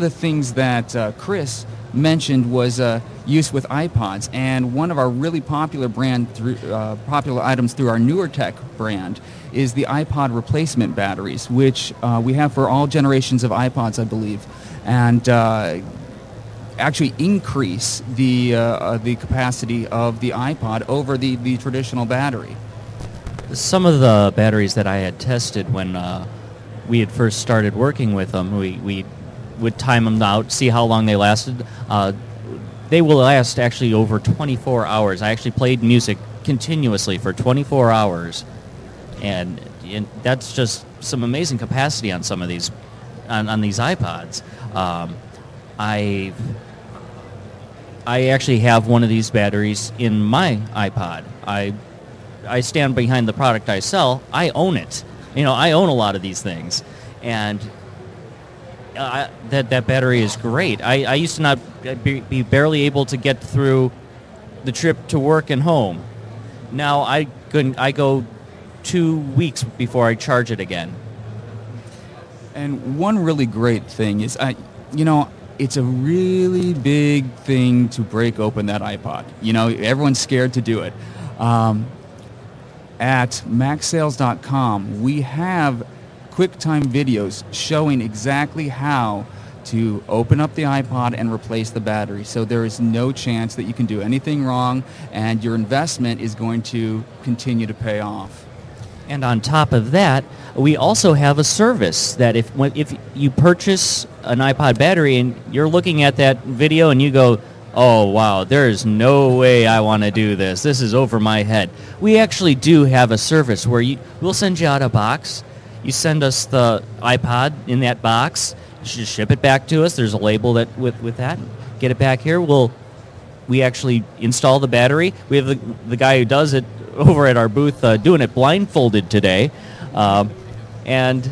the things that Chris mentioned was use with iPods, and one of our really popular popular items through our Newer Tech brand is the iPod replacement batteries, which we have for all generations of iPods, I believe, and actually increase the capacity of the iPod over the traditional battery. Some of the batteries that I had tested when we had first started working with them, we would time them out, see how long they lasted. They will last actually over 24 hours. I actually played music continuously for 24 hours, and that's just some amazing capacity on some of these, on these iPods. I actually have one of these batteries in my iPod. I stand behind the product I sell. I own it. I own a lot of these things, and that battery is great. I used to not be barely able to get through the trip to work and home. Now I go 2 weeks before I charge it again. And one really great thing is, it's a really big thing to break open that iPod. Everyone's scared to do it. At MacSales.com, we have QuickTime videos showing exactly how to open up the iPod and replace the battery. So there is no chance that you can do anything wrong, and your investment is going to continue to pay off. And on top of that, we also have a service that if you purchase an iPod battery and you're looking at that video and you go, oh, wow, there is no way I want to do this. This is over my head. We actually do have a service where we'll send you out a box. You send us the iPod in that box. You should ship it back to us. There's a label that with that. Get it back here. We actually install the battery. We have the guy who does it over at our booth doing it blindfolded today. And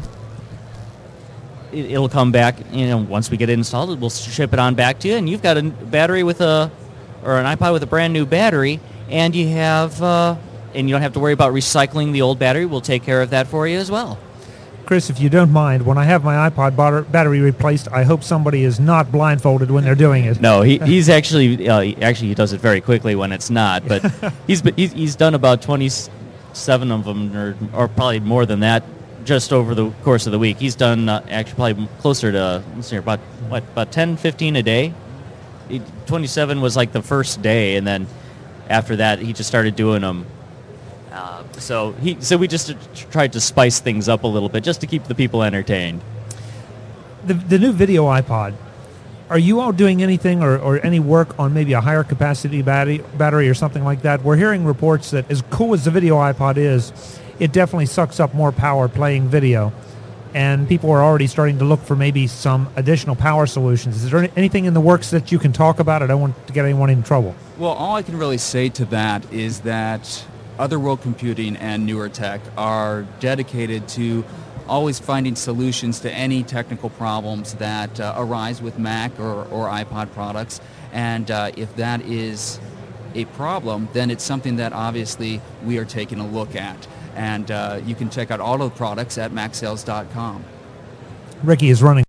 it'll come back, once we get it installed, we'll ship it on back to you, and you've got a battery or an iPod with a brand new battery, and you don't have to worry about recycling the old battery. We'll take care of that for you as well. Chris, if you don't mind, when I have my iPod battery replaced, I hope somebody is not blindfolded when they're doing it. No, he's actually he does it very quickly when it's not, but he's done about 27 of them, or probably more than that, just over the course of the week. He's done actually probably closer to, about 10, 15 a day. 27 was like the first day, and then after that he just started doing them. So we just tried to spice things up a little bit just to keep the people entertained. The new video iPod, are you all doing anything or any work on maybe a higher capacity battery or something like that? We're hearing reports that as cool as the video iPod is, it definitely sucks up more power playing video, and people are already starting to look for maybe some additional power solutions. Is there anything in the works that you can talk about? I don't want to get anyone in trouble. Well, all I can really say to that is that Other World Computing and Newer Tech are dedicated to always finding solutions to any technical problems that arise with Mac or iPod products, and if that is a problem, then it's something that obviously we are taking a look at. And you can check out all of the products at MacSales.com. Ricky is running